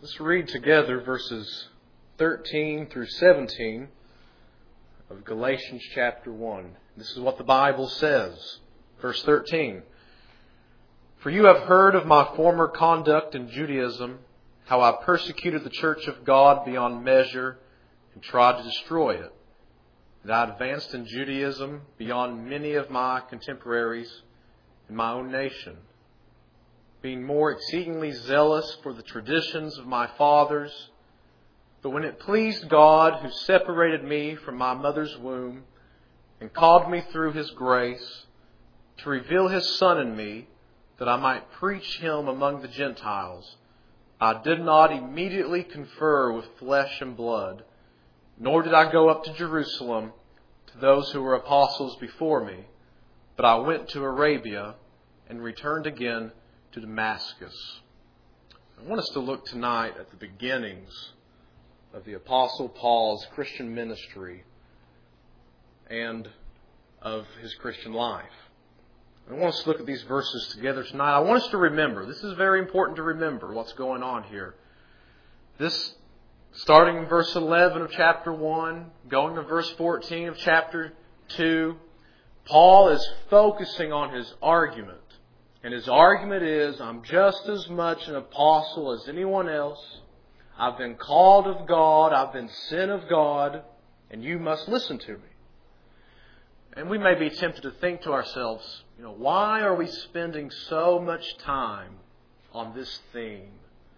Let's read together verses 13 through 17 of Galatians chapter 1. This is what the Bible says. Verse 13. For you have heard of my former conduct in Judaism, how I persecuted the church of God beyond measure and tried to destroy it. That I advanced in Judaism beyond many of my contemporaries in my own nation, being more exceedingly zealous for the traditions of my fathers. But when it pleased God, who separated me from my mother's womb and called me through His grace to reveal His Son in me, that I might preach Him among the Gentiles, I did not immediately confer with flesh and blood, nor did I go up to Jerusalem to those who were apostles before me, but I went to Arabia and returned again to Damascus. I want us to look tonight at the beginnings of the Apostle Paul's Christian ministry and of his Christian life. I want us to look at these verses together tonight. I want us to remember, this is very important to remember what's going on here. This, starting in verse 11 of chapter 1, going to verse 14 of chapter 2, Paul is focusing on his argument. And his argument is, I'm just as much an apostle as anyone else. I've been called of God. I've been sent of God. And you must listen to me. And we may be tempted to think to ourselves, why are we spending so much time on this theme?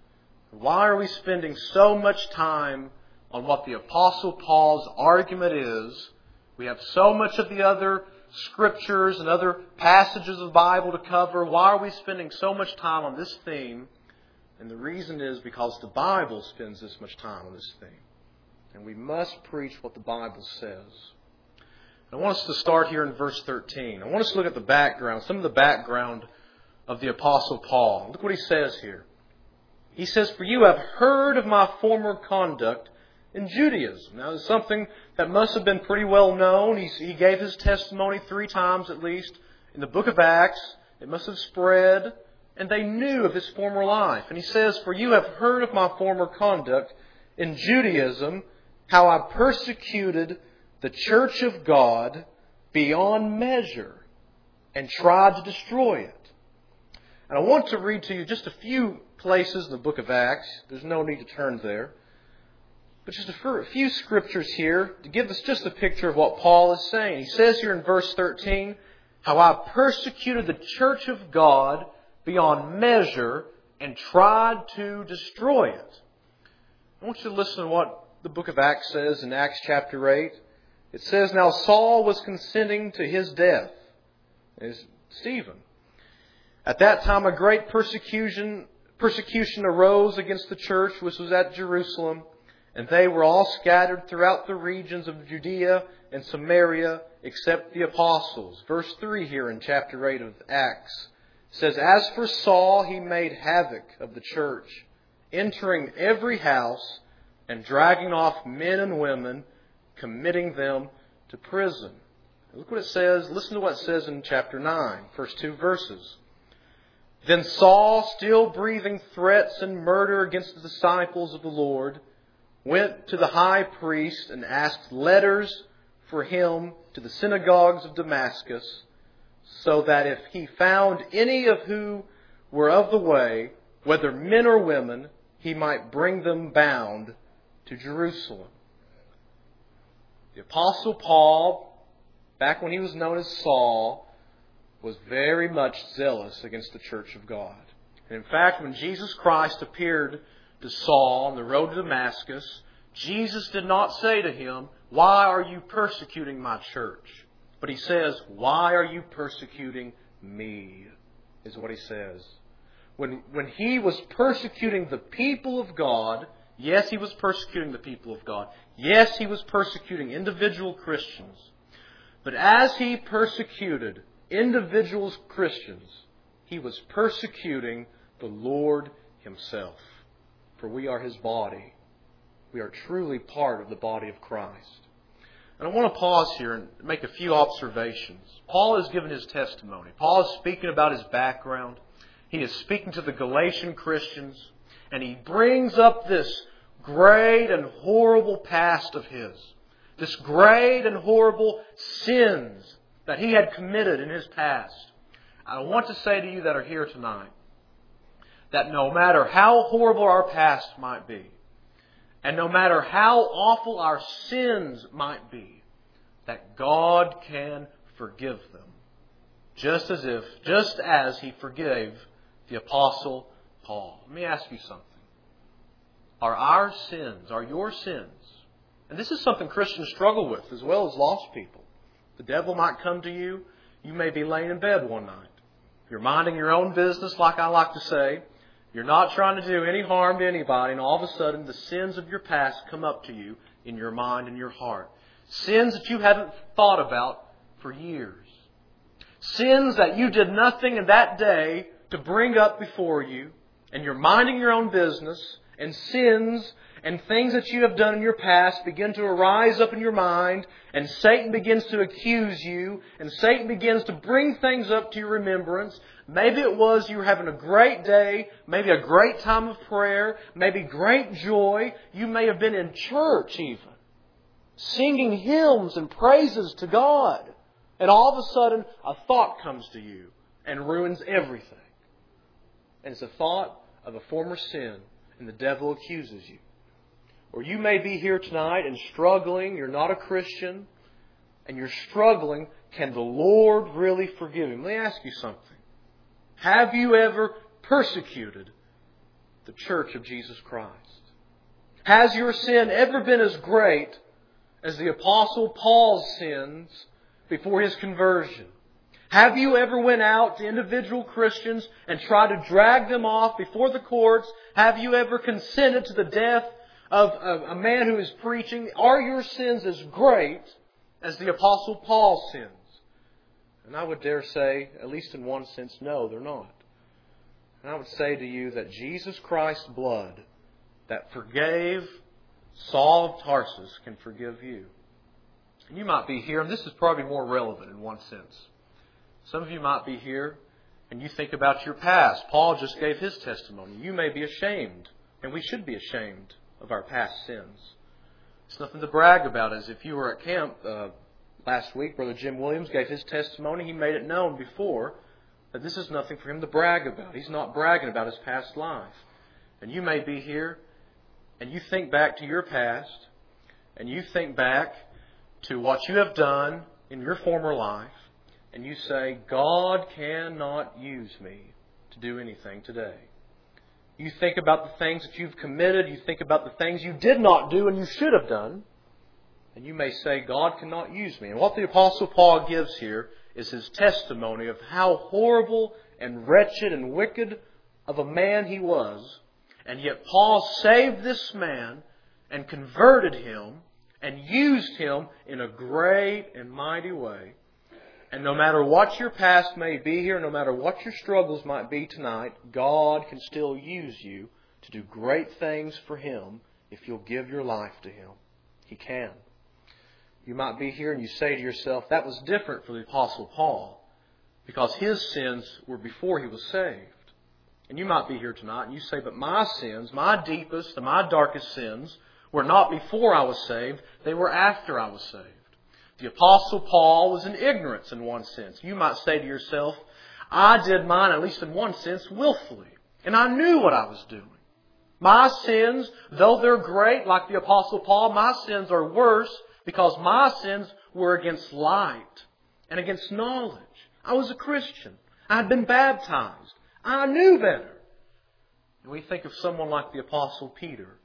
Why are we spending so much time on what the Apostle Paul's argument is? We have so much of the other scriptures and other passages of the Bible to cover. Why are we spending so much time on this theme? And the reason is because the Bible spends this much time on this theme. And we must preach what the Bible says. I want us to start here in verse 13. I want us to look at the background, some of the background of the Apostle Paul. Look what he says here. He says, for you have heard of my former conduct in Judaism. Now, it's something that must have been pretty well known. He gave his testimony 3 times at least in the book of Acts. It must have spread, and they knew of his former life. And he says, for you have heard of my former conduct in Judaism, how I persecuted the church of God beyond measure and tried to destroy it. And I want to read to you just a few places in the book of Acts. There's no need to turn there. But just a few scriptures here to give us just a picture of what Paul is saying. He says here in verse 13, how I persecuted the church of God beyond measure and tried to destroy it. I want you to listen to what the book of Acts says in Acts chapter 8. It says, now Saul was consenting to his death, as Stephen. At that time a great persecution arose against the church which was at Jerusalem. And they were all scattered throughout the regions of Judea and Samaria, except the apostles. Verse 3 here in chapter 8 of Acts says, as for Saul, he made havoc of the church, entering every house and dragging off men and women, committing them to prison. Look what it says. Listen to what it says in chapter 9, first 2 verses. Then Saul, still breathing threats and murder against the disciples of the Lord, went to the high priest and asked letters for him to the synagogues of Damascus, so that if he found any of who were of the way, whether men or women, he might bring them bound to Jerusalem. The Apostle Paul, back when he was known as Saul, was very much zealous against the church of God. And in fact, when Jesus Christ appeared to Saul on the road to Damascus, Jesus did not say to him, why are you persecuting my church? But he says, why are you persecuting me? Is what he says. When he was persecuting the people of God, yes, he was persecuting the people of God. Yes, he was persecuting individual Christians. But as he persecuted individual Christians, he was persecuting the Lord Himself. For we are His body. We are truly part of the body of Christ. And I want to pause here and make a few observations. Paul has given his testimony. Paul is speaking about his background. He is speaking to the Galatian Christians. And he brings up this great and horrible past of his. This great and horrible sins that he had committed in his past. I want to say to you that are here tonight, that no matter how horrible our past might be, and no matter how awful our sins might be, that God can forgive them. Just as He forgave the Apostle Paul. Let me ask you something. Are our sins, are your sins, and this is something Christians struggle with as well as lost people. The devil might come to you. You may be laying in bed one night. You're minding your own business, like I like to say. You're not trying to do any harm to anybody, and all of a sudden the sins of your past come up to you in your mind and your heart. Sins that you haven't thought about for years. Sins that you did nothing in that day to bring up before you, and you're minding your own business, and sins and things that you have done in your past begin to arise up in your mind, and Satan begins to accuse you, and Satan begins to bring things up to your remembrance. Maybe it was you were having a great day, maybe a great time of prayer, maybe great joy. You may have been in church even, singing hymns and praises to God. And all of a sudden, a thought comes to you and ruins everything. And it's a thought of a former sin, and the devil accuses you. Or you may be here tonight and struggling. You're not a Christian, and you're struggling. Can the Lord really forgive him? Let me ask you something. Have you ever persecuted the church of Jesus Christ? Has your sin ever been as great as the Apostle Paul's sins before his conversion? Have you ever went out to individual Christians and tried to drag them off before the courts? Have you ever consented to the death of a man who is preaching? Are your sins as great as the Apostle Paul's sins? And I would dare say, at least in one sense, no, they're not. And I would say to you that Jesus Christ's blood that forgave Saul of Tarsus can forgive you. And you might be here, and this is probably more relevant in one sense. Some of you might be here, and you think about your past. Paul just gave his testimony. You may be ashamed, and we should be ashamed of our past sins. It's nothing to brag about. As if you were at camp last week, Brother Jim Williams gave his testimony. He made it known before that this is nothing for him to brag about. He's not bragging about his past life. And you may be here, and you think back to your past, and you think back to what you have done in your former life, and you say, God cannot use me to do anything today. You think about the things that you've committed. You think about the things you did not do and you should have done. And you may say, God cannot use me. And what the Apostle Paul gives here is his testimony of how horrible and wretched and wicked of a man he was. And yet Paul saved this man and converted him and used him in a great and mighty way. And no matter what your past may be here, no matter what your struggles might be tonight, God can still use you to do great things for Him if you'll give your life to Him. He can. You might be here and you say to yourself, that was different for the Apostle Paul because his sins were before he was saved. And you might be here tonight and you say, but my sins, my deepest and my darkest sins, were not before I was saved. They were after I was saved. The Apostle Paul was in ignorance in one sense. You might say to yourself, I did mine, at least in one sense, willfully. And I knew what I was doing. My sins, though they're great, like the Apostle Paul, my sins are worse because my sins were against light and against knowledge. I was a Christian. I had been baptized. I knew better. And we think of someone like the Apostle Peter,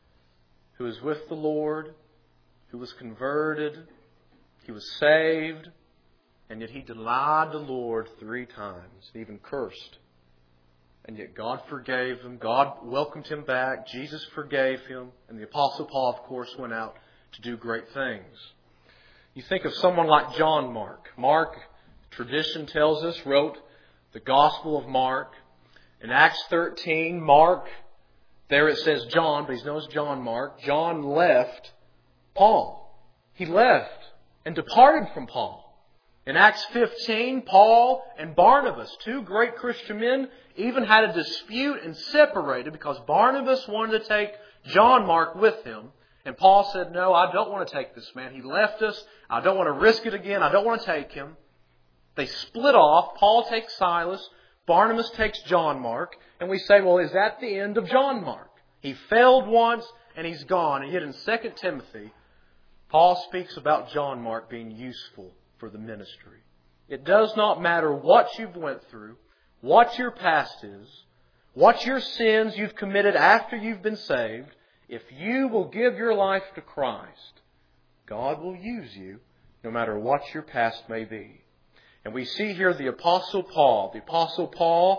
who was with the Lord, who was converted, he was saved, and yet he denied the Lord 3 times, even cursed. And yet God forgave him. God welcomed him back. Jesus forgave him. And the Apostle Paul, of course, went out to do great things. You think of someone like John Mark. Mark, tradition tells us, wrote the Gospel of Mark. In Acts 13, Mark, there it says John, but he's known as John Mark. John left Paul. He left and departed from Paul. In Acts 15, Paul and Barnabas, 2 great Christian men, even had a dispute and separated because Barnabas wanted to take John Mark with him. And Paul said, no, I don't want to take this man. He left us. I don't want to risk it again. I don't want to take him. They split off. Paul takes Silas. Barnabas takes John Mark. And we say, well, is that the end of John Mark? He failed once and he's gone. And yet in 2 Timothy, Paul speaks about John Mark being useful for the ministry. It does not matter what you've went through, what your past is, what your sins you've committed after you've been saved. If you will give your life to Christ, God will use you no matter what your past may be. And we see here the Apostle Paul. The Apostle Paul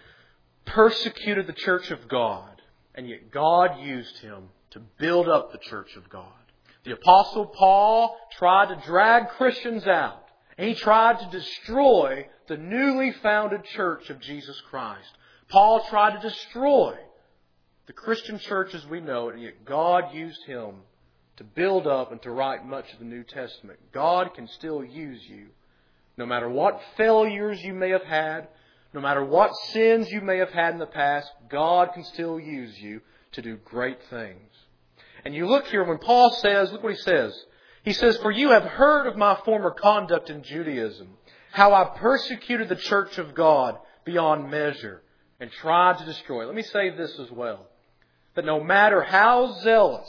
persecuted the church of God, and yet God used him to build up the church of God. The Apostle Paul tried to drag Christians out, and he tried to destroy the newly founded church of Jesus Christ. Paul tried to destroy the Christian church as we know it, and yet God used him to build up and to write much of the New Testament. God can still use you. No matter what failures you may have had, no matter what sins you may have had in the past, God can still use you to do great things. And you look here when Paul says, look what he says. He says, for you have heard of my former conduct in Judaism, how I persecuted the church of God beyond measure and tried to destroy it. Let me say this as well. That no matter how zealous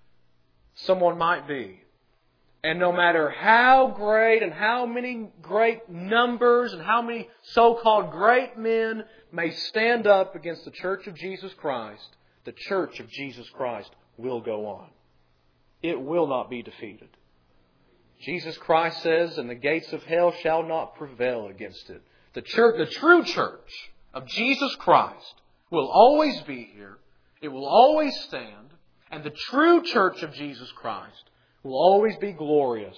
someone might be, and no matter how great and how many great numbers and how many so-called great men may stand up against the church of Jesus Christ, the church of Jesus Christ will go on. It will not be defeated. Jesus Christ says, and the gates of hell shall not prevail against it. The true church of Jesus Christ will always be here. It will always stand. And the true church of Jesus Christ will always be glorious,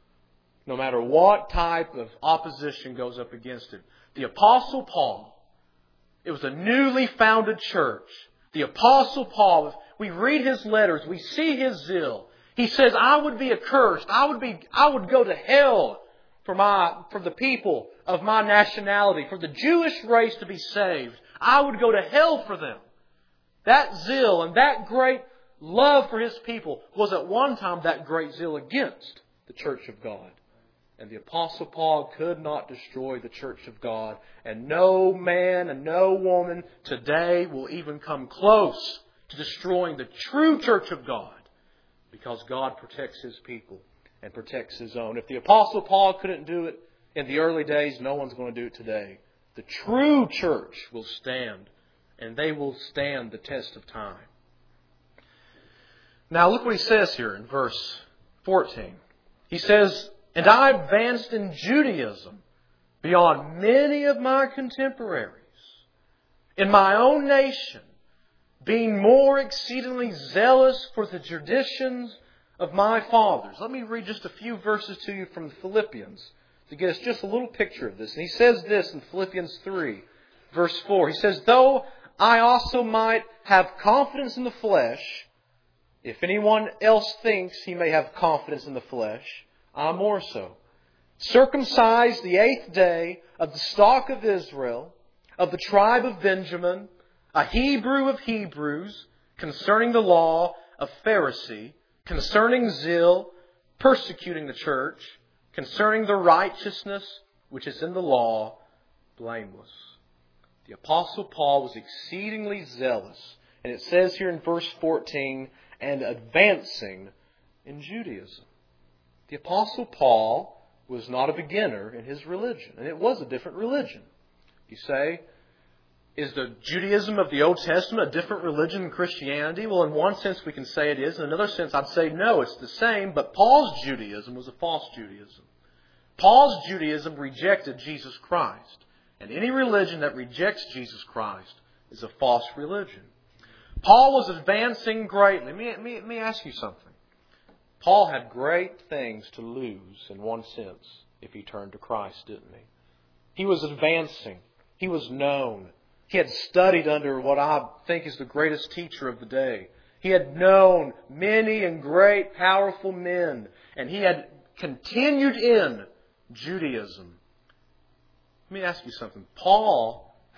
no matter what type of opposition goes up against it. The Apostle Paul, it was a newly founded church. The Apostle Paul, we read his letters, we see his zeal. He says, I would be accursed. I would go to hell for the people of my nationality, for the Jewish race to be saved. I would go to hell for them. That zeal and that great love for his people was at one time that great zeal against the church of God. And the Apostle Paul could not destroy the church of God. And no man and no woman today will even come close to destroying the true church of God, because God protects His people and protects His own. If the Apostle Paul couldn't do it in the early days, no one's going to do it today. The true church will stand, and they will stand the test of time. Now look what he says here in verse 14. He says, and I advanced in Judaism beyond many of my contemporaries in my own nation, being more exceedingly zealous for the traditions of my fathers. Let me read just a few verses to you from Philippians to get us just a little picture of this. And he says this in Philippians 3, verse 4. He says, though I also might have confidence in the flesh, if anyone else thinks he may have confidence in the flesh, I more so. Circumcised the 8th day of the stock of Israel, of the tribe of Benjamin, a Hebrew of Hebrews, concerning the law, a Pharisee, concerning zeal, persecuting the church, concerning the righteousness which is in the law, blameless. The Apostle Paul was exceedingly zealous. And it says here in verse 14, and advancing in Judaism. The Apostle Paul was not a beginner in his religion. And it was a different religion. You say, is the Judaism of the Old Testament a different religion than Christianity? Well, in one sense we can say it is. In another sense I'd say no, it's the same. But Paul's Judaism was a false Judaism. Paul's Judaism rejected Jesus Christ. And any religion that rejects Jesus Christ is a false religion. Paul was advancing greatly. Let me ask you something. Paul had great things to lose in one sense if he turned to Christ, didn't he? He was advancing. He was known. He had studied under what I think is the greatest teacher of the day. He had known many and great powerful men. And he had continued in Judaism. Let me ask you something. Paul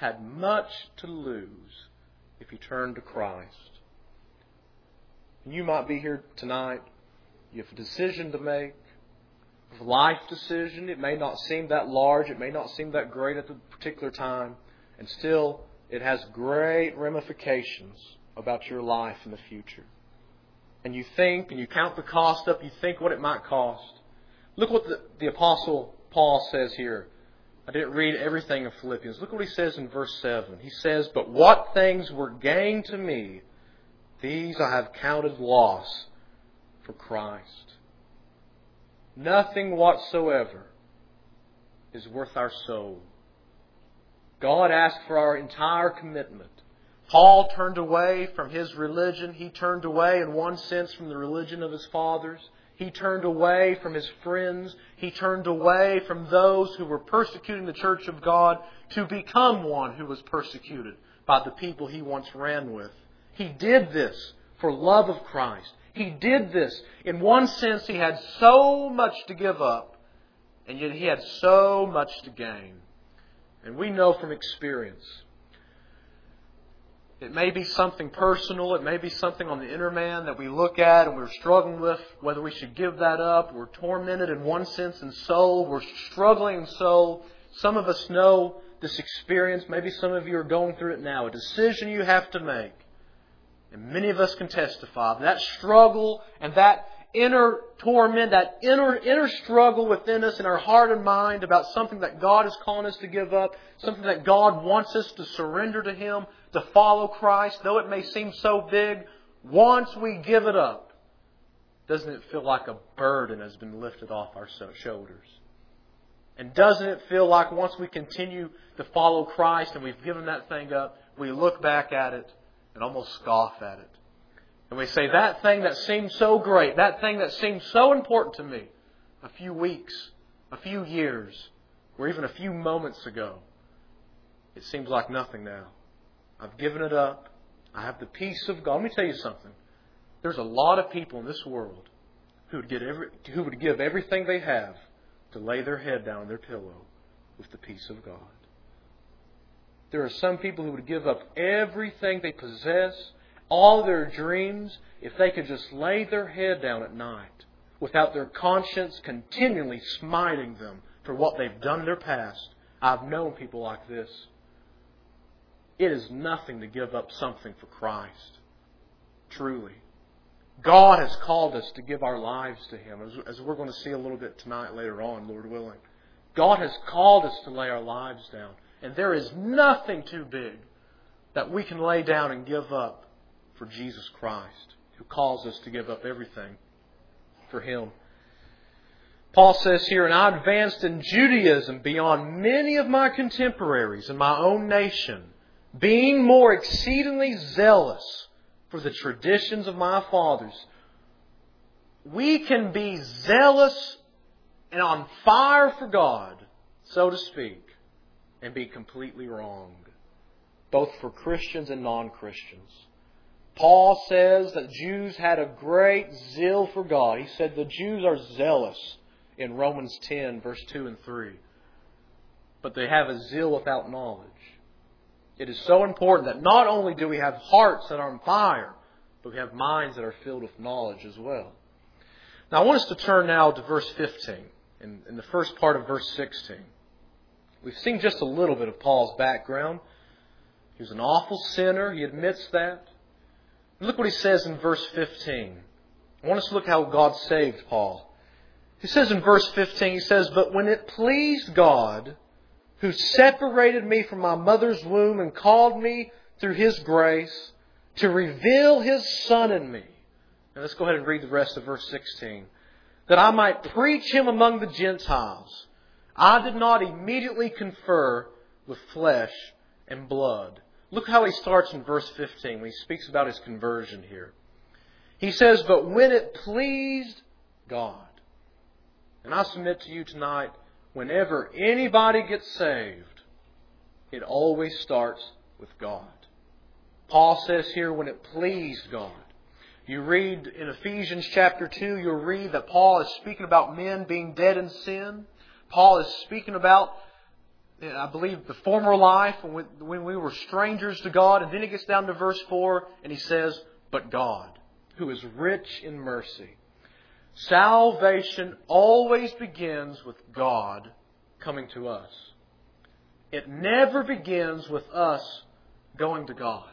had much to lose if he turned to Christ. And you might be here tonight. You have a decision to make. A life decision. It may not seem that large. It may not seem that great at the particular time. And still, it has great ramifications about your life in the future. And you think, and you count the cost up, you think what it might cost. Look what the Apostle Paul says here. I didn't read everything in Philippians. Look what he says in verse 7. He says, "But what things were gain to me, these I have counted loss for Christ." Nothing whatsoever is worth our soul. God asked for our entire commitment. Paul turned away from his religion. He turned away, in one sense, from the religion of his fathers. He turned away from his friends. He turned away from those who were persecuting the church of God to become one who was persecuted by the people he once ran with. He did this for love of Christ. He did this. In one sense, he had so much to give up, and yet he had so much to gain. And we know from experience, it may be something personal, it may be something on the inner man that we look at and we're struggling with whether we should give that up. We're tormented in one sense in soul. We're struggling in soul. Some of us know this experience. Maybe some of you are going through it now. A decision you have to make. And many of us can testify that struggle and that inner torment, that inner struggle within us in our heart and mind about something that God is calling us to give up, something that God wants us to surrender to Him, to follow Christ, though it may seem so big, once we give it up, doesn't it feel like a burden has been lifted off our shoulders? And doesn't it feel like once we continue to follow Christ and we've given that thing up, we look back at it and almost scoff at it? And we say, that thing that seemed so great, that thing that seemed so important to me a few weeks, a few years, or even a few moments ago, it seems like nothing now. I've given it up. I have the peace of God. Let me tell you something. There's a lot of people in this world who would give everything they have to lay their head down on their pillow with the peace of God. There are some people who would give up everything they possess, all their dreams, if they could just lay their head down at night without their conscience continually smiting them for what they've done in their past. I've known people like this. It is nothing to give up something for Christ. Truly. God has called us to give our lives to Him, as we're going to see a little bit tonight later on, Lord willing. God has called us to lay our lives down. And there is nothing too big that we can lay down and give up for Jesus Christ, who calls us to give up everything for Him. Paul says here, "And I advanced in Judaism beyond many of my contemporaries in my own nation, being more exceedingly zealous for the traditions of my fathers." We can be zealous and on fire for God, so to speak, and be completely wrong, both for Christians and non-Christians. Paul says that Jews had a great zeal for God. He said the Jews are zealous in Romans 10, verse 2 and 3. But they have a zeal without knowledge. It is so important that not only do we have hearts that are on fire, but we have minds that are filled with knowledge as well. Now I want us to turn now to verse 15, in the first part of verse 16. We've seen just a little bit of Paul's background. He was an awful sinner. He admits that. Look what he says in verse 15. I want us to look how God saved Paul. He says in verse 15, he says, "But when it pleased God, who separated me from my mother's womb and called me through His grace to reveal His Son in me." Now let's go ahead and read the rest of verse 16. "That I might preach Him among the Gentiles, I did not immediately confer with flesh and blood." Look how he starts in verse 15 when he speaks about his conversion here. He says, "But when it pleased God." And I submit to you tonight, whenever anybody gets saved, it always starts with God. Paul says here, when it pleased God. You read in Ephesians chapter 2, you'll read that Paul is speaking about men being dead in sin. Paul is speaking about I believe the former life when we were strangers to God. And then he gets down to verse 4 and he says, but God, who is rich in mercy. Salvation always begins with God coming to us. It never begins with us going to God.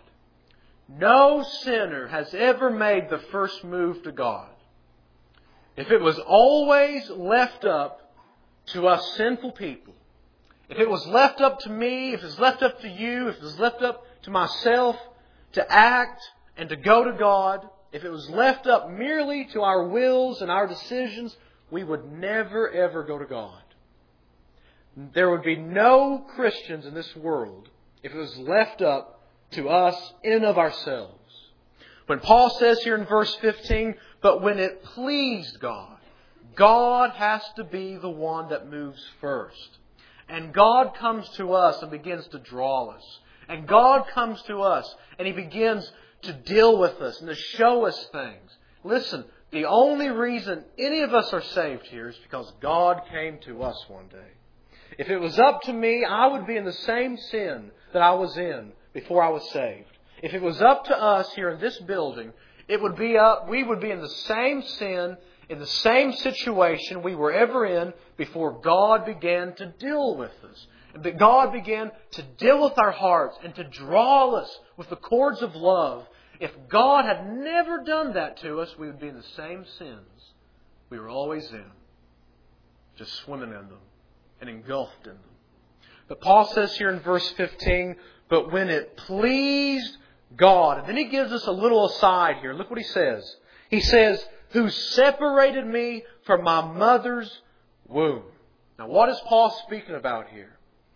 No sinner has ever made the first move to God. If it was always left up to us sinful people, if it was left up to me, if it was left up to you, if it was left up to myself to act and to go to God, if it was left up merely to our wills and our decisions, we would never ever go to God. There would be no Christians in this world if it was left up to us in and of ourselves. When Paul says here in verse 15, but when it pleased God, God has to be the one that moves first. And God comes to us and begins to draw us. And God comes to us and He begins to deal with us and to show us things. Listen, the only reason any of us are saved here is because God came to us one day. If it was up to me, I would be in the same sin that I was in before I was saved. If it was up to us here in this building, we would be in the same sin, in the same situation we were ever in before God began to deal with us. That God began to deal with our hearts and to draw us with the cords of love. If God had never done that to us, we would be in the same sins we were always in, just swimming in them and engulfed in them. But Paul says here in verse 15, but when it pleased God. And then he gives us a little aside here. Look what he says. He says, who separated me from my mother's womb. Now what is Paul speaking about here?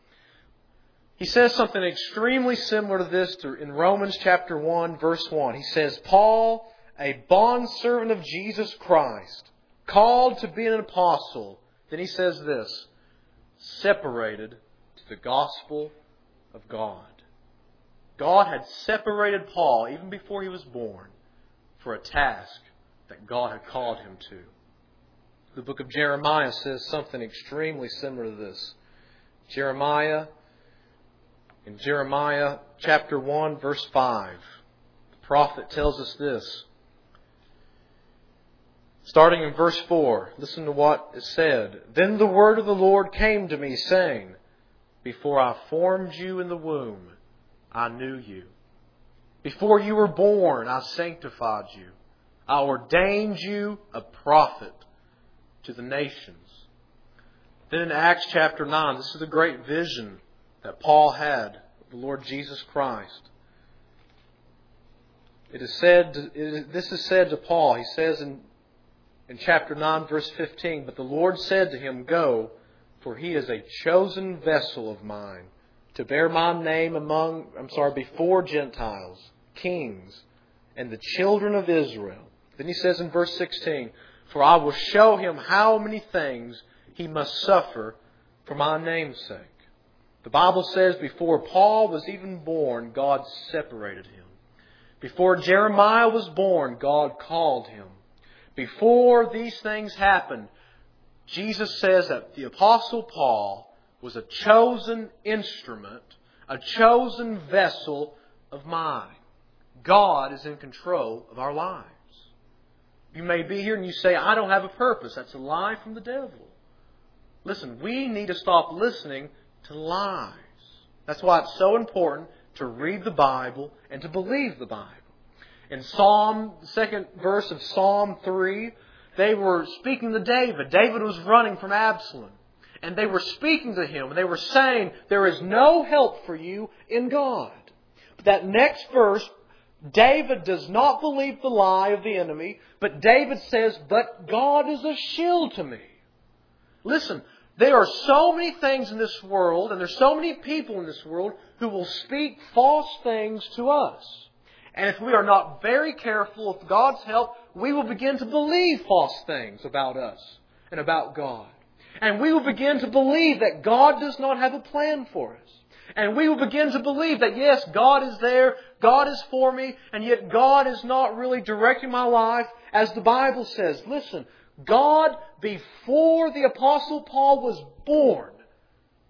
He says something extremely similar to this in Romans chapter 1, verse 1. He says, Paul, a bondservant of Jesus Christ, called to be an apostle. Then he says this, separated to the gospel of God. God had separated Paul even before he was born for a task that God had called him to. The book of Jeremiah says something extremely similar to this. In Jeremiah chapter 1, verse 5, the prophet tells us this. Starting in verse 4, listen to what is said. Then the word of the Lord came to me, saying, before I formed you in the womb, I knew you. Before you were born, I sanctified you. I ordained you a prophet to the nations. Then in Acts chapter 9, this is the great vision that Paul had of the Lord Jesus Christ. This is said to Paul. He says in chapter 9, verse 15, but the Lord said to him, go, for he is a chosen vessel of mine, to bear my name before Gentiles, kings, and the children of Israel. Then he says in verse 16, for I will show him how many things he must suffer for my name's sake. The Bible says before Paul was even born, God separated him. Before Jeremiah was born, God called him. Before these things happened, Jesus says that the Apostle Paul was a chosen instrument, a chosen vessel of mine. God is in control of our lives. You may be here and you say, I don't have a purpose. That's a lie from the devil. Listen, we need to stop listening to lies. That's why it's so important to read the Bible and to believe the Bible. In the second verse of Psalm 3, they were speaking to David. David was running from Absalom. And they were speaking to him. And they were saying, there is no help for you in God. But that next verse, David does not believe the lie of the enemy. But David says, but God is a shield to me. Listen, there are so many things in this world, and there's so many people in this world who will speak false things to us. And if we are not very careful, with God's help, we will begin to believe false things about us and about God. And we will begin to believe that God does not have a plan for us. And we will begin to believe that, yes, God is there, God is for me, and yet God is not really directing my life as the Bible says. Listen, God, before the Apostle Paul was born,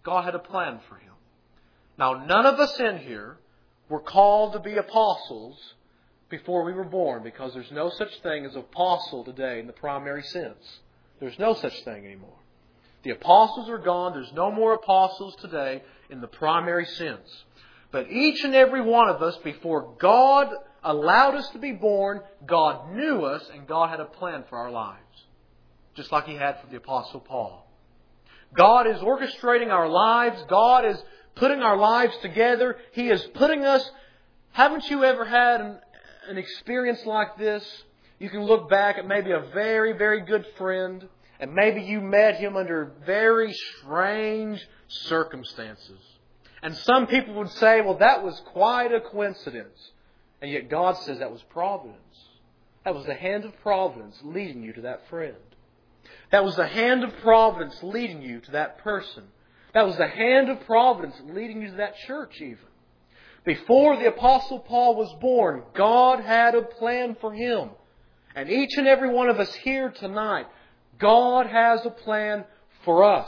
God had a plan for him. Now, none of us in here were called to be apostles before we were born, because there's no such thing as apostle today in the primary sense. There's no such thing anymore. The apostles are gone. There's no more apostles today in the primary sense. But each and every one of us, before God allowed us to be born, God knew us and God had a plan for our lives. Just like He had for the Apostle Paul. God is orchestrating our lives. God is putting our lives together. He is putting us... Haven't you ever had an experience like this? You can look back at maybe a very, very good friend, and maybe you met him under very strange circumstances. And some people would say, well, that was quite a coincidence. And yet God says that was providence. That was the hand of providence leading you to that friend. That was the hand of providence leading you to that person. That was the hand of providence leading you to that church even. Before the Apostle Paul was born, God had a plan for him. And each and every one of us here tonight, God has a plan for us.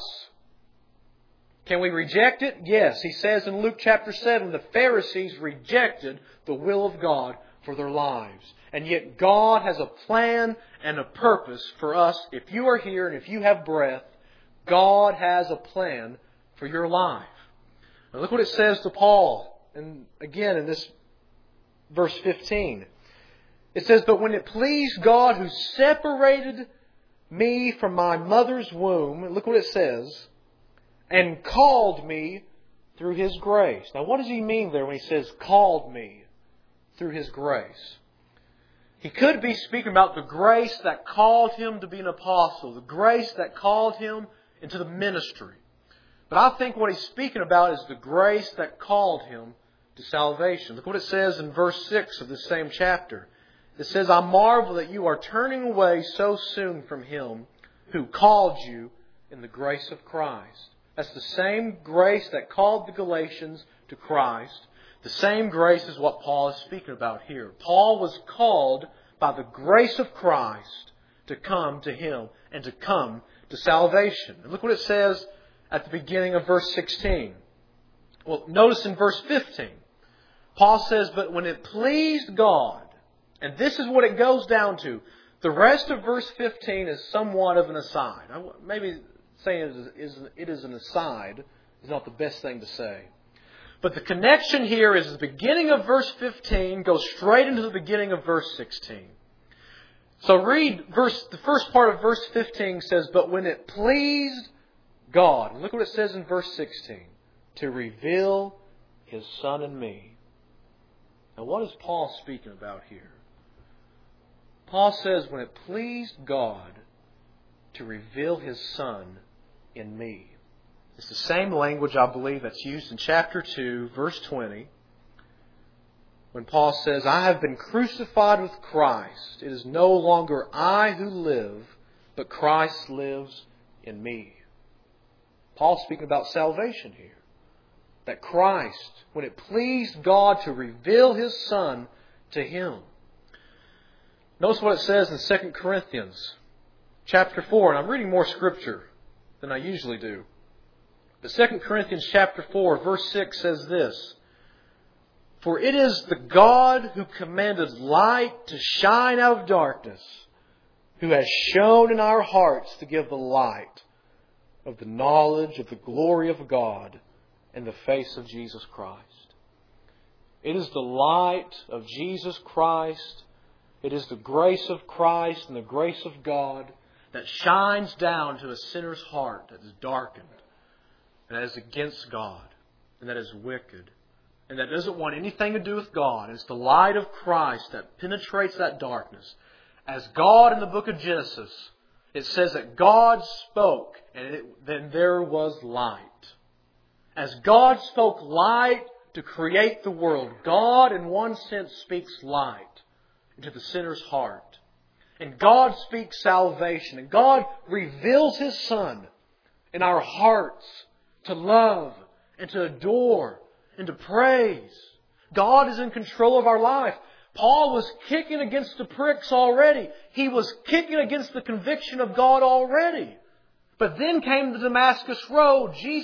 Can we reject it? Yes. He says in Luke chapter 7, the Pharisees rejected the will of God for their lives. And yet God has a plan and a purpose for us. If you are here and if you have breath, God has a plan for your life. Now look what it says to Paul. And again in this verse 15. It says, but when it pleased God who separated me from my mother's womb, look what it says, and called me through His grace. Now what does He mean there when He says, called me through His grace? He could be speaking about the grace that called him to be an apostle, the grace that called him into the ministry. But I think what he's speaking about is the grace that called him to salvation. Look what it says in verse 6 of this same chapter. It says, I marvel that you are turning away so soon from Him who called you in the grace of Christ. That's the same grace that called the Galatians to Christ. The same grace is what Paul is speaking about here. Paul was called by the grace of Christ to come to Him and to come to salvation. And look what it says at the beginning of verse 16. Well, notice in verse 15. Paul says, but when it pleased God, and this is what it goes down to. The rest of verse 15 is somewhat of an aside. Maybe saying it is an aside is not the best thing to say. But the connection here is the beginning of verse 15 goes straight into the beginning of verse 16. So read the first part of verse 15 says, but when it pleased God, look what it says in verse 16, to reveal His Son in me. Now what is Paul speaking about here? Paul says, when it pleased God to reveal His Son in me. It's the same language, I believe, that's used in chapter 2, verse 20. When Paul says, I have been crucified with Christ. It is no longer I who live, but Christ lives in me. Paul's speaking about salvation here. That Christ, when it pleased God to reveal His Son to him. Notice what it says in 2 Corinthians chapter 4. And I'm reading more Scripture than I usually do. But 2 Corinthians chapter 4, verse 6 says this. For it is the God who commanded light to shine out of darkness, who has shone in our hearts to give the light of the knowledge of the glory of God in the face of Jesus Christ. It is the light of Jesus Christ. It is the grace of Christ and the grace of God that shines down to a sinner's heart that is darkened and that is against God and that is wicked and that doesn't want anything to do with God. It's the light of Christ that penetrates that darkness. As God in the book of Genesis, it says that God spoke and then there was light. As God spoke light to create the world, God in one sense speaks light into the sinner's heart. And God speaks salvation. And God reveals His Son in our hearts to love and to adore and to praise. God is in control of our life. Paul was kicking against the pricks already. He was kicking against the conviction of God already. But then came the Damascus Road. Jesus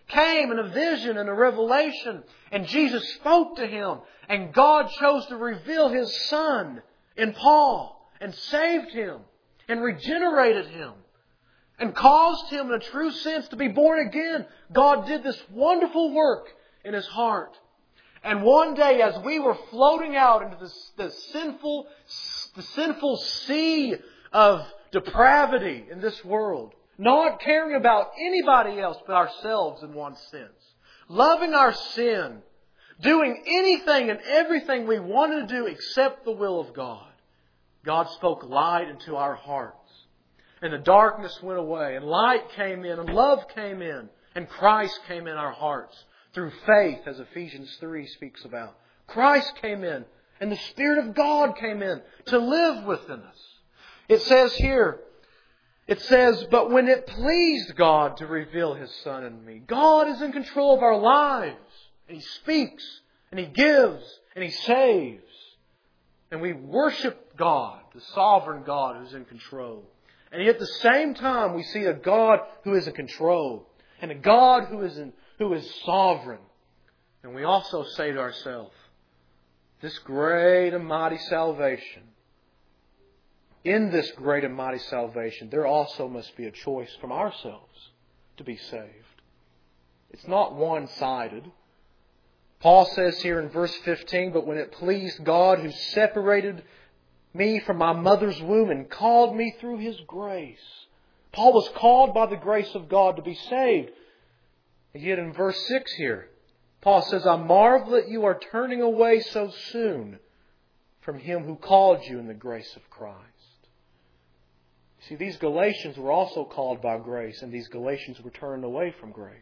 came in a vision and a revelation. And Jesus spoke to him. And God chose to reveal His Son in Paul and saved him and regenerated him and caused him in a true sense to be born again. God did this wonderful work in his heart. And one day, as we were floating out into the sinful sea of depravity in this world, not caring about anybody else but ourselves in one sense, loving our sin, doing anything and everything we wanted to do except the will of God, God spoke light into our hearts. And the darkness went away, and light came in, and love came in, and Christ came in our hearts through faith, as Ephesians 3 speaks about. Christ came in, and the Spirit of God came in to live within us. It says here, but when it pleased God to reveal His Son in me, God is in control of our lives. And He speaks, and He gives, and He saves. And we worship God, the sovereign God who's in control. And yet at the same time, we see a God who is in control and a God who is sovereign. And we also say to ourselves, this great and mighty salvation, in this great and mighty salvation, there also must be a choice from ourselves to be saved. It's not one-sided. Paul says here in verse 15, but when it pleased God who separated me from my mother's womb and called me through His grace. Paul was called by the grace of God to be saved. And yet in verse 6 here, Paul says, I marvel that you are turning away so soon from Him who called you in the grace of Christ. See, these Galatians were also called by grace, and these Galatians were turned away from grace.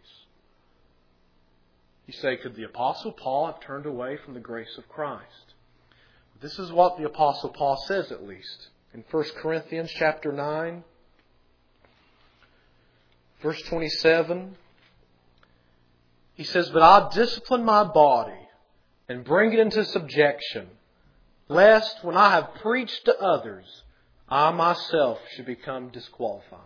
You say, could the Apostle Paul have turned away from the grace of Christ? This is what the Apostle Paul says, at least. In 1 Corinthians chapter 9, verse 27, he says, but I discipline my body and bring it into subjection, lest when I have preached to others, I myself should become disqualified.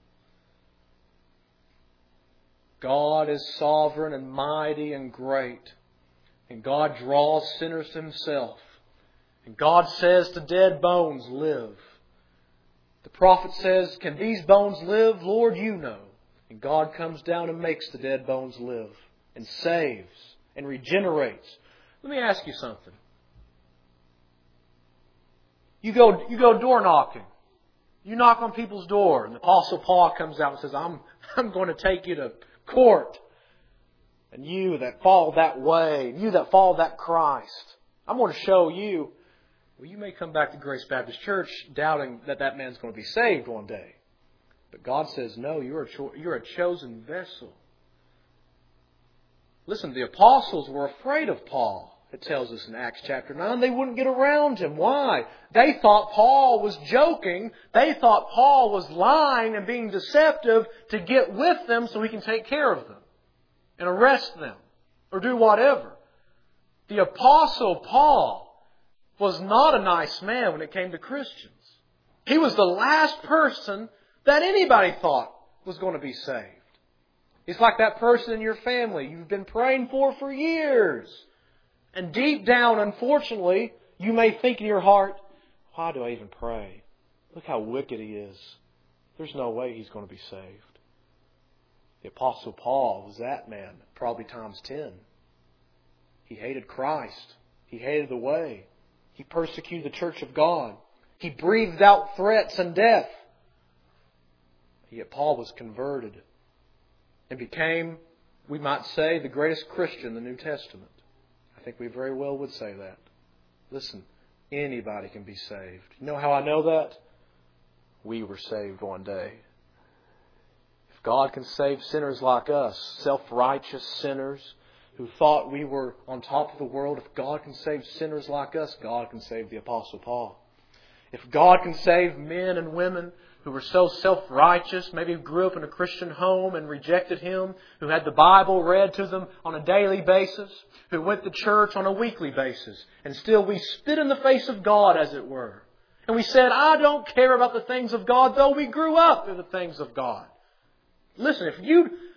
God is sovereign and mighty and great. And God draws sinners to Himself. And God says to dead bones, live. The prophet says, can these bones live? Lord, you know. And God comes down and makes the dead bones live. And saves. And regenerates. Let me ask you something. You go door knocking. You knock on people's door. And the Apostle Paul comes out and says, I'm going to take you to court. And you that follow that way, you that follow that Christ, I'm going to show you. Well, you may come back to Grace Baptist Church doubting that man's going to be saved one day. But God says, no, you're a chosen vessel. Listen, the apostles were afraid of Paul. It tells us in Acts chapter 9. They wouldn't get around him. Why? They thought Paul was joking. They thought Paul was lying and being deceptive to get with them so he can take care of them and arrest them or do whatever. The Apostle Paul was not a nice man when it came to Christians. He was the last person that anybody thought was going to be saved. It's like that person in your family you've been praying for years. And deep down, unfortunately, you may think in your heart, why do I even pray? Look how wicked he is. There's no way he's going to be saved. The Apostle Paul was that man, probably times 10. He hated Christ. He hated the way. He persecuted the church of God. He breathed out threats and death. Yet Paul was converted and became, we might say, the greatest Christian in the New Testament. I think we very well would say that. Listen, anybody can be saved. You know how I know that? We were saved one day. If God can save sinners like us, self-righteous sinners who thought we were on top of the world, if God can save sinners like us, God can save the Apostle Paul. If God can save men and women who were so self-righteous, maybe grew up in a Christian home and rejected Him, who had the Bible read to them on a daily basis, who went to church on a weekly basis, and still we spit in the face of God, as it were. And we said, I don't care about the things of God, though we grew up in the things of God. Listen,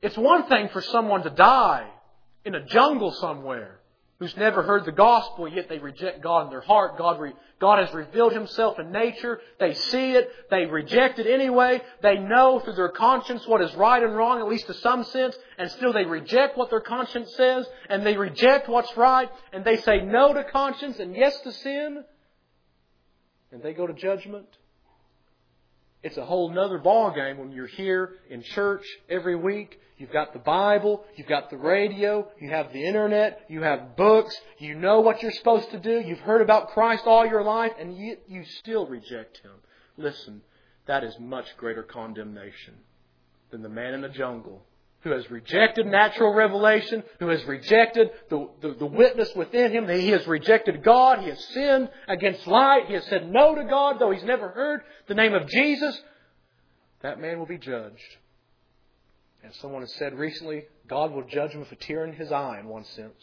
It's one thing for someone to die in a jungle somewhere who's never heard the gospel, yet they reject God in their heart. God has revealed Himself in nature. They see it. They reject it anyway. They know through their conscience what is right and wrong, at least to some sense, and still they reject what their conscience says, and they reject what's right, and they say no to conscience and yes to sin, and they go to judgment. It's a whole nother ballgame when you're here in church every week. You've got the Bible, you've got the radio, you have the internet, you have books, you know what you're supposed to do, you've heard about Christ all your life, and yet you still reject Him. Listen, that is much greater condemnation than the man in the jungle who has rejected natural revelation, who has rejected the witness within him. He has rejected God. He has sinned against light. He has said no to God, though he's never heard the name of Jesus. That man will be judged. As someone has said recently, God will judge him with a tear in his eye in one sense.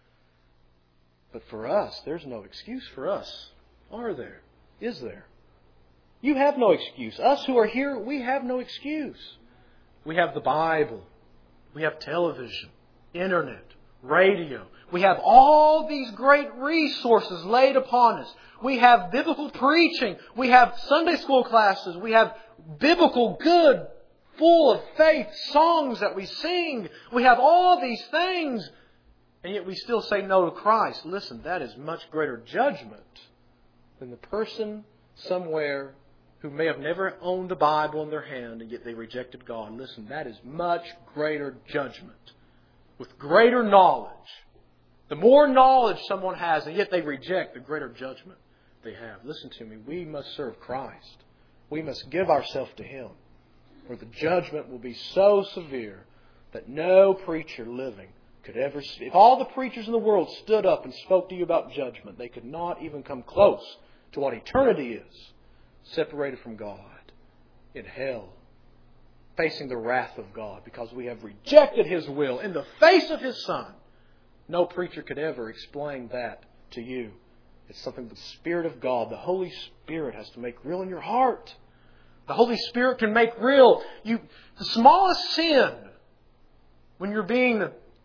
But for us, there's no excuse for us. Are there? Is there? You have no excuse. Us who are here, we have no excuse. We have the Bible. We have television, internet, radio. We have all these great resources laid upon us. We have biblical preaching. We have Sunday school classes. We have biblical, good, full of faith songs that we sing. We have all these things. And yet we still say no to Christ. Listen, that is much greater judgment than the person somewhere who may have never owned a Bible in their hand and yet they rejected God. Listen, that is much greater judgment. With greater knowledge. The more knowledge someone has and yet they reject, the greater judgment they have. Listen to me, we must serve Christ. We must give ourselves to Him. Or the judgment will be so severe that no preacher living could ever speak. If all the preachers in the world stood up and spoke to you about judgment, they could not even come close to what eternity is. Separated from God in hell, facing the wrath of God because we have rejected His will in the face of His Son. No preacher could ever explain that to you. It's something the Spirit of God, the Holy Spirit, has to make real in your heart. The Holy Spirit can make real the smallest sin when you're being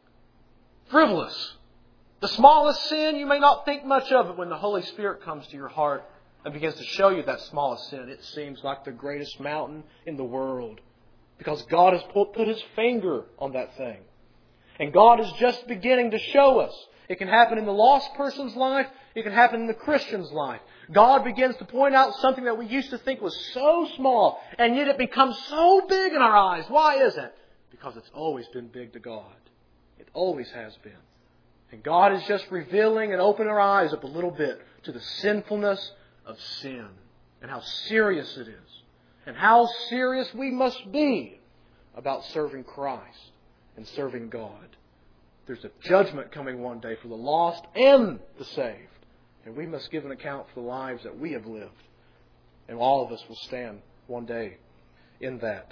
frivolous. The smallest sin, you may not think much of it when the Holy Spirit comes to your heart and begins to show you that smallest sin. It seems like the greatest mountain in the world. Because God has put His finger on that thing. And God is just beginning to show us. It can happen in the lost person's life. It can happen in the Christian's life. God begins to point out something that we used to think was so small. And yet it becomes so big in our eyes. Why is that? Because it's always been big to God. It always has been. And God is just revealing and opening our eyes up a little bit to the sinfulness of sin and how serious it is and how serious we must be about serving Christ and serving God. There's a judgment coming one day for the lost and the saved, and we must give an account for the lives that we have lived, and all of us will stand one day in that.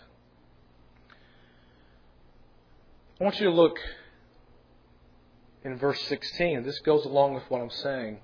I want you to look in verse 16. This goes along with what I'm saying.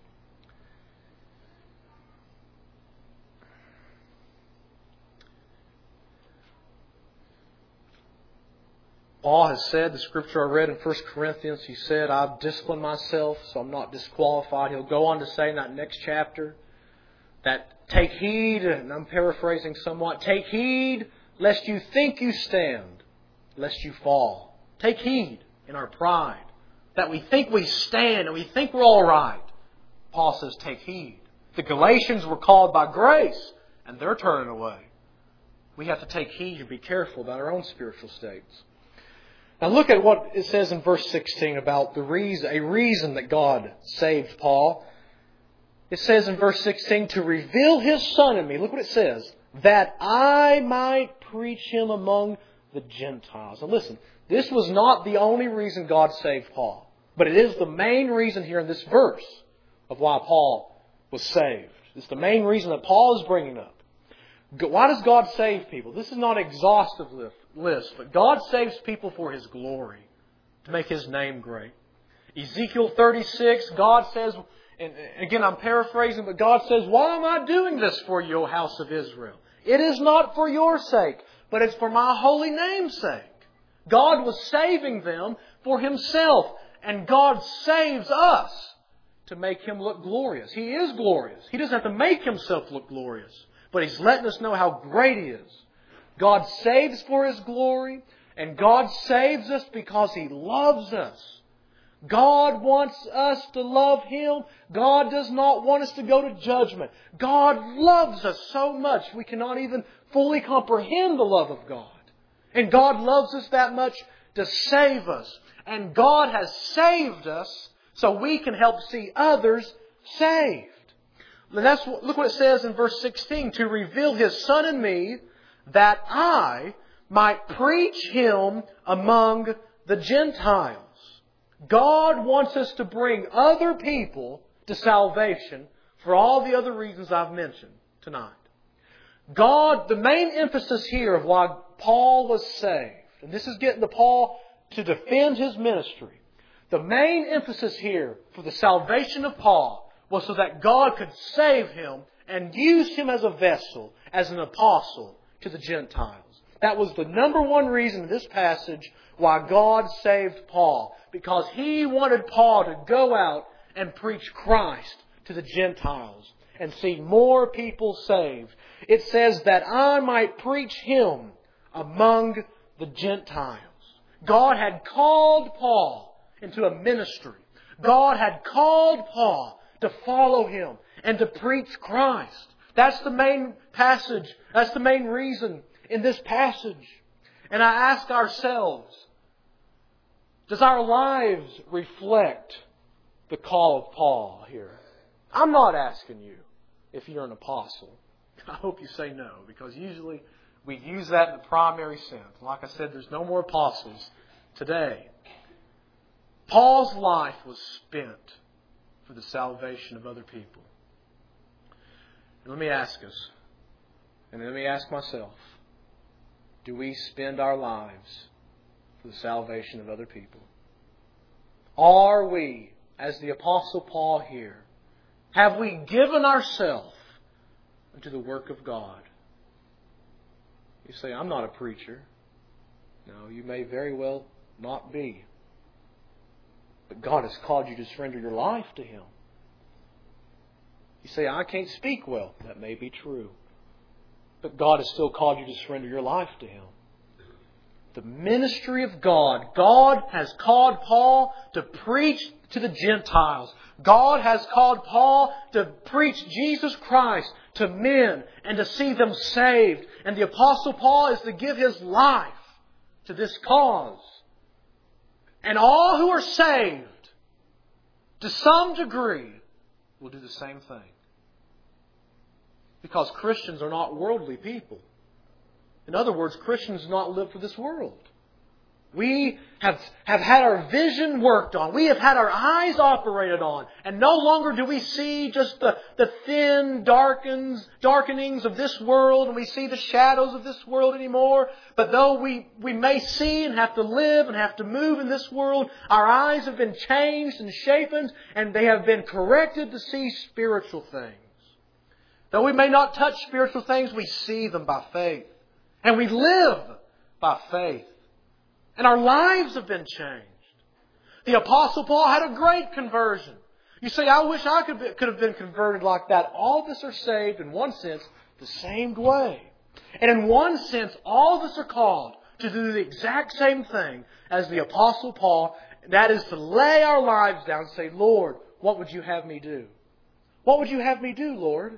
Paul has said, the scripture I read in 1 Corinthians, he said, I've disciplined myself, so I'm not disqualified. He'll go on to say in that next chapter that take heed, and I'm paraphrasing somewhat, take heed lest you think you stand, lest you fall. Take heed in our pride that we think we stand and we think we're all right. Paul says, take heed. The Galatians were called by grace, and they're turning away. We have to take heed and be careful about our own spiritual states. Now look at what it says in verse 16 about a reason that God saved Paul. It says in verse 16, to reveal His Son in me. Look what it says. That I might preach Him among the Gentiles. Now listen, this was not the only reason God saved Paul. But it is the main reason here in this verse of why Paul was saved. It's the main reason that Paul is bringing up. Why does God save people? This is not an exhaustive list, but God saves people for His glory, to make His name great. Ezekiel 36, God says, and again I'm paraphrasing, but God says, why am I doing this for you, O house of Israel? It is not for your sake, but it's for my holy name's sake. God was saving them for Himself. And God saves us to make Him look glorious. He is glorious. He doesn't have to make Himself look glorious. But He's letting us know how great He is. God saves for His glory. And God saves us because He loves us. God wants us to love Him. God does not want us to go to judgment. God loves us so much we cannot even fully comprehend the love of God. And God loves us that much to save us. And God has saved us so we can help see others saved. Look what it says in verse 16. To reveal His Son in me, that I might preach Him among the Gentiles. God wants us to bring other people to salvation for all the other reasons I've mentioned tonight. The main emphasis here of why Paul was saved, and this is getting to Paul to defend his ministry. The main emphasis here for the salvation of Paul was so that God could save him and use him as a vessel, as an apostle to the Gentiles. That was the number one reason in this passage why God saved Paul. Because He wanted Paul to go out and preach Christ to the Gentiles and see more people saved. It says that I might preach Him among the Gentiles. God had called Paul into a ministry. God had called Paul to follow Him and to preach Christ. That's the main passage. That's the main reason in this passage. And I ask ourselves, does our lives reflect the call of Paul here? I'm not asking you if you're an apostle. I hope you say no, because usually we use that in the primary sense. Like I said, there's no more apostles today. Paul's life was spent for the salvation of other people. And let me ask us, and let me ask myself, do we spend our lives for the salvation of other people? Are we, as the Apostle Paul here, have we given ourselves to the work of God? You say, I'm not a preacher. No, you may very well not be. But God has called you to surrender your life to Him. You say, I can't speak well. That may be true. But God has still called you to surrender your life to Him. The ministry of God. God has called Paul to preach to the Gentiles. God has called Paul to preach Jesus Christ to men and to see them saved. And the Apostle Paul is to give his life to this cause. And all who are saved, to some degree, will do the same thing. Because Christians are not worldly people. In other words, Christians do not live for this world. We have had our vision worked on. We have had our eyes operated on. And no longer do we see just the thin darkenings of this world, and we see the shadows of this world anymore. But though we may see and have to live and have to move in this world, our eyes have been changed and shapen, and they have been corrected to see spiritual things. Though we may not touch spiritual things, we see them by faith. And we live by faith. And our lives have been changed. The Apostle Paul had a great conversion. You say, I wish I could have been converted like that. All of us are saved, in one sense, the same way. And in one sense, all of us are called to do the exact same thing as the Apostle Paul. That is to lay our lives down and say, Lord, what would you have me do? What would you have me do, Lord?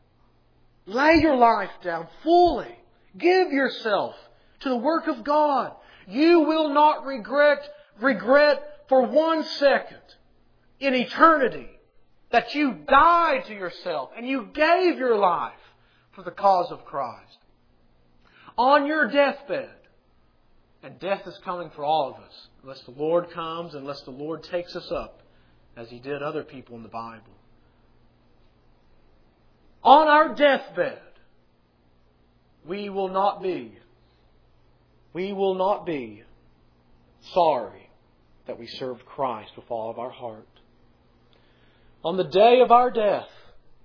Lay your life down fully. Give yourself to the work of God. You will not regret for 1 second in eternity that you died to yourself and you gave your life for the cause of Christ. On your deathbed, and death is coming for all of us, unless the Lord comes, unless the Lord takes us up, as He did other people in the Bible. On our deathbed, we will not be sorry that we served Christ with all of our heart. On the day of our death,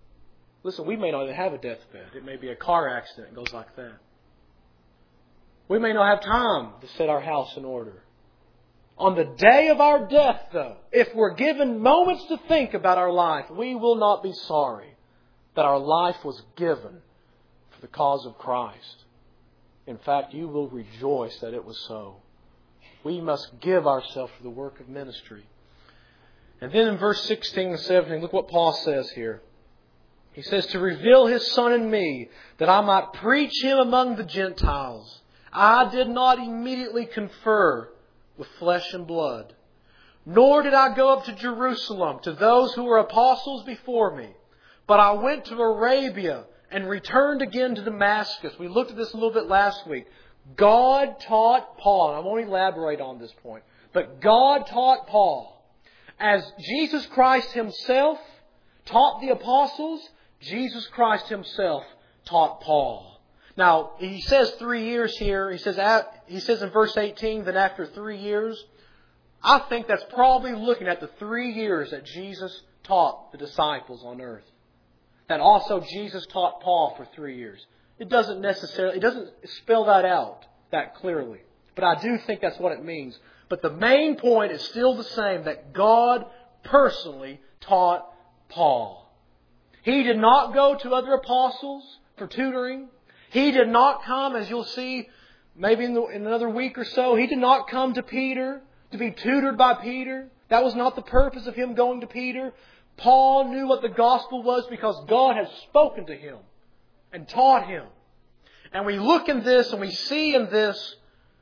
listen, we may not even have a deathbed. It may be a car accident that goes like that. We may not have time to set our house in order. On the day of our death, though, if we're given moments to think about our life, we will not be sorry that our life was given for the cause of Christ. In fact, you will rejoice that it was so. We must give ourselves for the work of ministry. And then in verse 16 and 17, look what Paul says here. He says, to reveal His Son in me, that I might preach Him among the Gentiles. I did not immediately confer with flesh and blood, nor did I go up to Jerusalem to those who were apostles before me, but I went to Arabia and returned again to Damascus. We looked at this a little bit last week. God taught Paul, and I won't elaborate on this point, but God taught Paul, as Jesus Christ Himself taught the apostles, Jesus Christ Himself taught Paul. Now, he says 3 years here. He says in verse 18 that after 3 years, I think that's probably looking at the 3 years that Jesus taught the disciples on earth. That also Jesus taught Paul for 3 years. It doesn't spell that out that clearly. But I do think that's what it means. But the main point is still the same, that God personally taught Paul. He did not go to other apostles for tutoring. He did not come, as you'll see maybe in another week or so, He did not come to Peter to be tutored by Peter. That was not the purpose of Him going to Peter. Paul knew what the gospel was because God had spoken to him and taught him. And we look in this and we see in this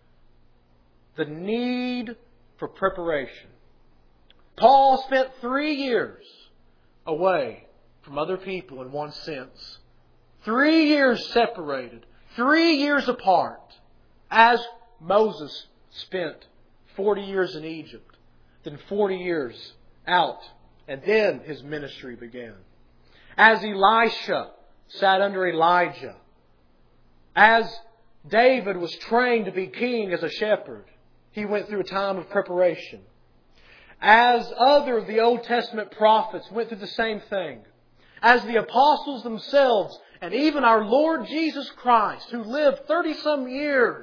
the need for preparation. Paul spent 3 years away from other people in one sense. 3 years separated. 3 years apart. As Moses spent 40 years in Egypt. Then 40 years out. And then his ministry began. As Elisha sat under Elijah. As David was trained to be king as a shepherd. He went through a time of preparation. As other of the Old Testament prophets went through the same thing. As the apostles themselves, and even our Lord Jesus Christ, who lived 30-some years,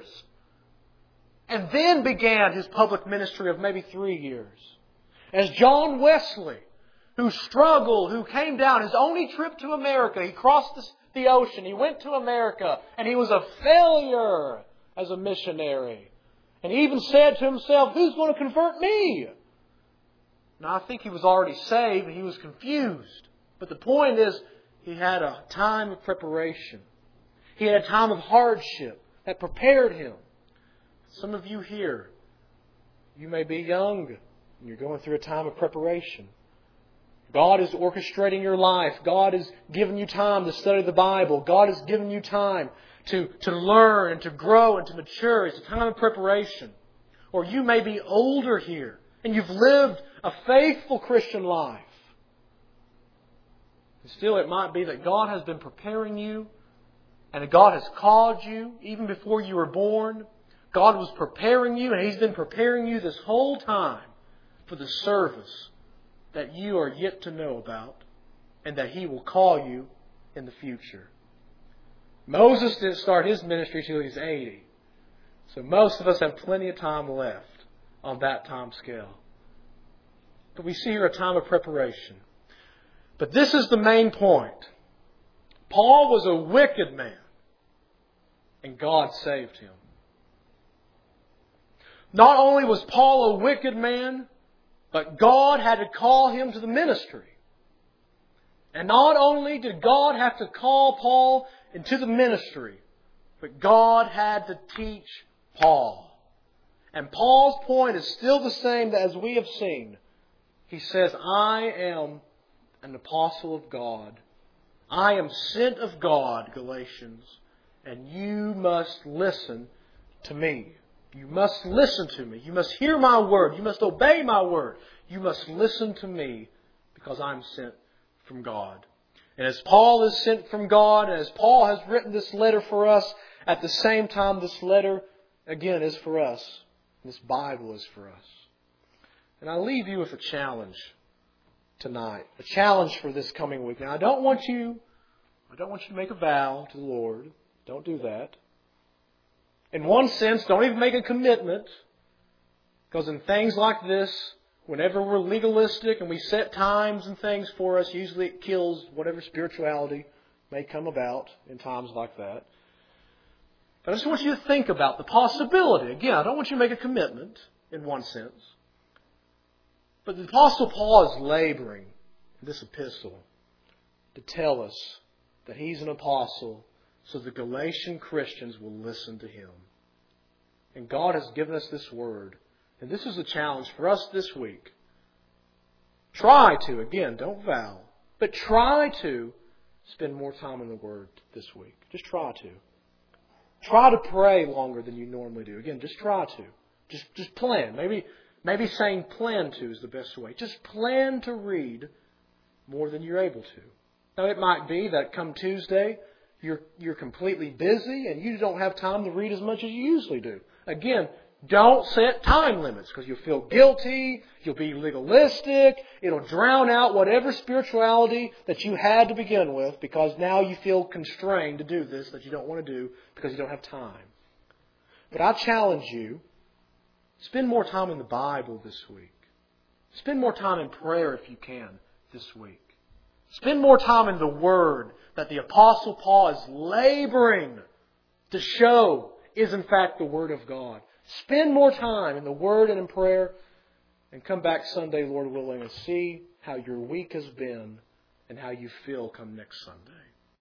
and then began His public ministry of maybe 3 years. As John Wesley, who struggled, who came down, his only trip to America, he crossed the ocean, he went to America, and he was a failure as a missionary. And he even said to himself, who's going to convert me? Now, I think he was already saved and he was confused. But the point is, he had a time of preparation. He had a time of hardship that prepared him. Some of you here, you may be young and you're going through a time of preparation. God is orchestrating your life. God has given you time to study the Bible. God has given you time to learn and to grow and to mature. It's a time of preparation. Or you may be older here and you've lived a faithful Christian life. And still, it might be that God has been preparing you and that God has called you even before you were born. God was preparing you and He's been preparing you this whole time for the service that you are yet to know about and that He will call you in the future. Moses didn't start his ministry till he was 80. So most of us have plenty of time left on that time scale. But we see here a time of preparation. But this is the main point. Paul was a wicked man, and God saved him. Not only was Paul a wicked man, but God had to call him to the ministry. And not only did God have to call Paul into the ministry, but God had to teach Paul. And Paul's point is still the same as we have seen. He says, I am an apostle of God. I am sent of God, Galatians, and you must listen to me. You must listen to me. You must hear my word. You must obey my word. You must listen to me because I'm sent from God. And as Paul is sent from God, and as Paul has written this letter for us, at the same time this letter, again, is for us. This Bible is for us. And I leave you with a challenge tonight. A challenge for this coming week. Now, I don't want you to make a vow to the Lord. Don't do that. In one sense, don't even make a commitment. Because in things like this, whenever we're legalistic and we set times and things for us, usually it kills whatever spirituality may come about in times like that. But I just want you to think about the possibility. Again, I don't want you to make a commitment in one sense. But the Apostle Paul is laboring in this epistle to tell us that he's an apostle so the Galatian Christians will listen to him. And God has given us this word. And this is a challenge for us this week. Try to, again, don't vow, but try to spend more time in the Word this week. Just try to. Try to pray longer than you normally do. Again, just try to. Just plan. Maybe saying plan to is the best way. Just plan to read more than you're able to. Now, it might be that come Tuesday, you're completely busy and you don't have time to read as much as you usually do. Again, don't set time limits because you'll feel guilty, you'll be legalistic, it'll drown out whatever spirituality that you had to begin with because now you feel constrained to do this that you don't want to do because you don't have time. But I challenge you, spend more time in the Bible this week. Spend more time in prayer if you can this week. Spend more time in the Word that the Apostle Paul is laboring to show is in fact the Word of God. Spend more time in the Word and in prayer and come back Sunday, Lord willing, and see how your week has been and how you feel come next Sunday.